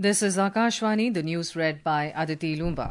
This is Akashvani, the news read by Aditi Lumba.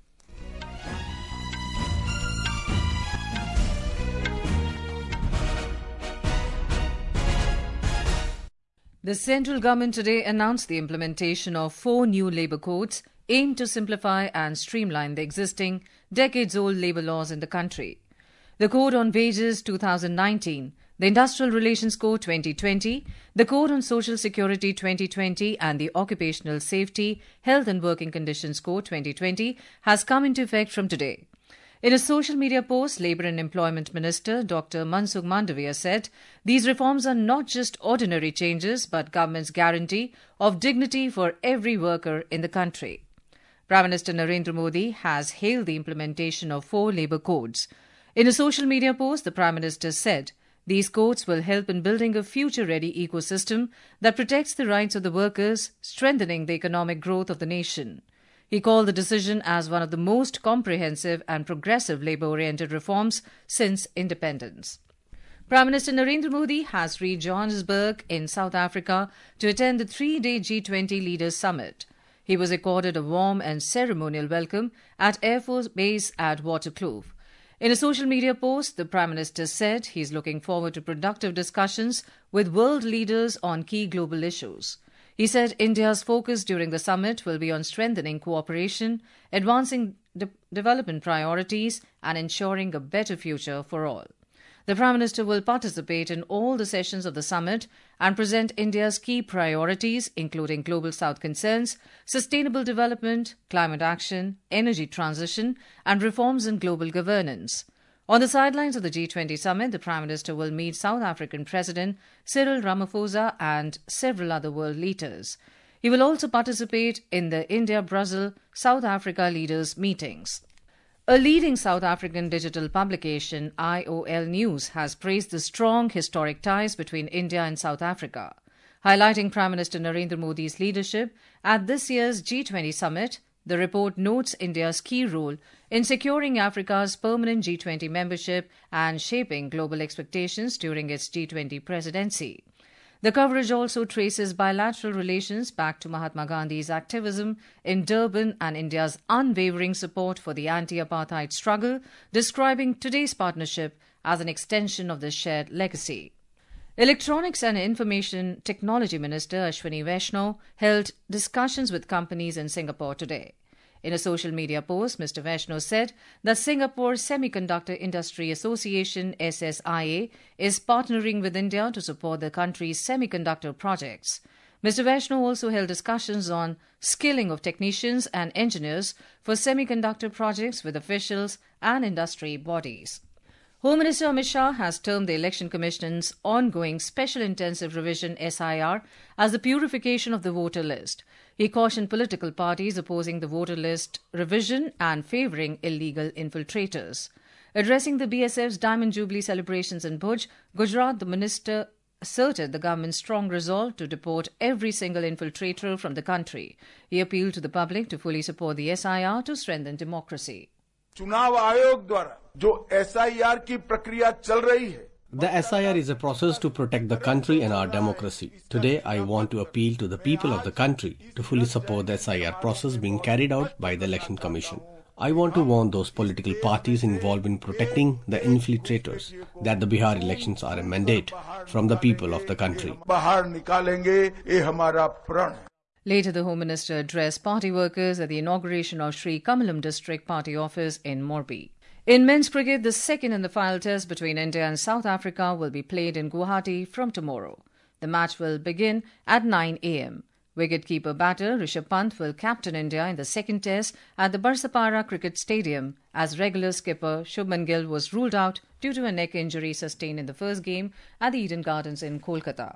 The central government today announced the implementation of 4 new labour codes aimed to simplify and streamline the existing decades-old labour laws in the country. The Code on Wages 2019, the Industrial Relations Code 2020, the Code on Social Security 2020 and the Occupational Safety, Health and Working Conditions Code 2020 has come into effect from today. In a social media post, Labour and Employment Minister Dr. Mansukh Mandavia said these reforms are not just ordinary changes but government's guarantee of dignity for every worker in the country. Prime Minister Narendra Modi has hailed the implementation of 4 labour codes. In a social media post, the Prime Minister said these codes will help in building a future-ready ecosystem that protects the rights of the workers, strengthening the economic growth of the nation. He called the decision as one of the most comprehensive and progressive labour-oriented reforms since independence. Prime Minister Narendra Modi has reached Johannesburg in South Africa to attend the 3-day G20 Leaders Summit. He was accorded a warm and ceremonial welcome at Air Force Base at Waterkloof. In a social media post, the Prime Minister said he is looking forward to productive discussions with world leaders on key global issues. He said India's focus during the summit will be on strengthening cooperation, advancing development priorities and ensuring a better future for all. The Prime Minister will participate in all the sessions of the summit and present India's key priorities, including global south concerns, sustainable development, climate action, energy transition and reforms in global governance. On the sidelines of the G20 summit, the Prime Minister will meet South African President Cyril Ramaphosa and several other world leaders. He will also participate in the India-Brazil-South Africa leaders' meetings. A leading South African digital publication, IOL News, has praised the strong historic ties between India and South Africa. Highlighting Prime Minister Narendra Modi's leadership at this year's G20 summit, the report notes India's key role in securing Africa's permanent G20 membership and shaping global expectations during its G20 presidency. The coverage also traces bilateral relations back to Mahatma Gandhi's activism in Durban and India's unwavering support for the anti-apartheid struggle, describing today's partnership as an extension of this shared legacy. Electronics and Information Technology Minister Ashwini Vaishnaw held discussions with companies in Singapore today. In a social media post, Mr. Vaishnaw said that Singapore Semiconductor Industry Association SSIA is partnering with India to support the country's semiconductor projects. Mr. Vaishnaw also held discussions on skilling of technicians and engineers for semiconductor projects with officials and industry bodies. Home Minister Amit Shah has termed the Election Commission's ongoing Special Intensive Revision SIR as the purification of the voter list. He cautioned political parties opposing the voter list revision and favouring illegal infiltrators. Addressing the BSF's Diamond Jubilee celebrations in Bhuj, Gujarat, the minister asserted the government's strong resolve to deport every single infiltrator from the country. He appealed to the public to fully support the SIR to strengthen democracy. चुनाव आयोग द्वारा जो SIR की प्रक्रिया चल रही है. The SIR is a process to protect the country and our democracy. Today, I want to appeal to the people of the country to fully support the SIR process being carried out by the Election Commission. I want to warn those political parties involved in protecting the infiltrators that the Bihar elections are a mandate from the people of the country. बाहर निकालेंगे ये हमारा प्रण है. Later, the Home Minister addressed party workers at the inauguration of Sri Kamalam District Party Office in Morbi. In men's cricket, the second in the final test between India and South Africa will be played in Guwahati from tomorrow. The match will begin at 9 a.m. Wicket-keeper batter Rishabh Pant will captain India in the second test at the Barsapara Cricket Stadium as regular skipper Shubman Gill was ruled out due to a neck injury sustained in the first game at the Eden Gardens in Kolkata.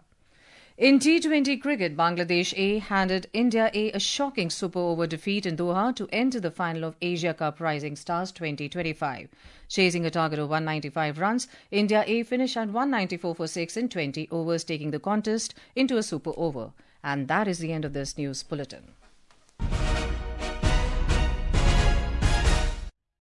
In T20 cricket, Bangladesh A handed India A a shocking super over defeat in Doha to enter the final of Asia Cup Rising Stars 2025. Chasing a target of 195 runs, India A finished at 194 for 6 in 20 overs, taking the contest into a super over. And that is the end of this news bulletin.